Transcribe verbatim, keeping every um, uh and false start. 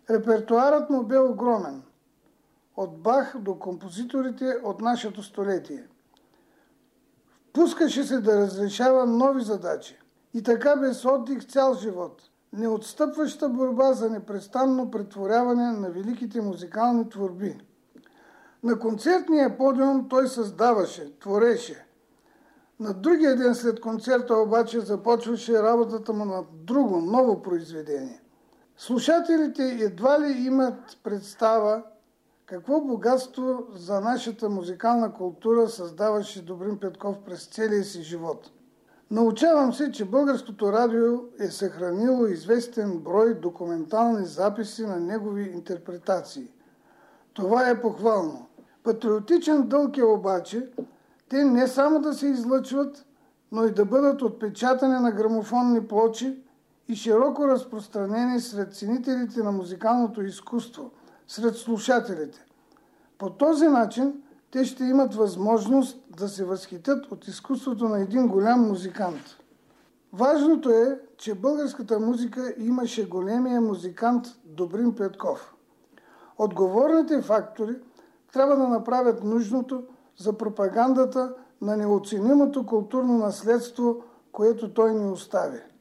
Репертоарът му бе огромен. От Бах до композиторите от нашето столетие. Пускаше се да разрешава нови задачи. И така без отдих цял живот. Неотстъпваща борба за непрестанно претворяване на великите музикални творби. На концертния подиум той създаваше, твореше. На другия ден след концерта обаче започваше работата му на друго, ново произведение. Слушателите едва ли имат представа какво богатство за нашата музикална култура създаваше Добрин Петков през целия си живот. Научавам се, че Българското радио е съхранило известен брой документални записи на негови интерпретации. Това е похвално. Патриотичен дълг е обаче те не само да се излъчват, но и да бъдат отпечатани на грамофонни плочи и широко разпространени сред ценителите на музикалното изкуство, сред слушателите. По този начин те ще имат възможност да се възхитят от изкуството на един голям музикант. Важното е, че българската музика имаше големия музикант Добрин Петков. Отговорните фактори трябва да направят нужното за пропагандата на неоценимото културно наследство, което той ни остави.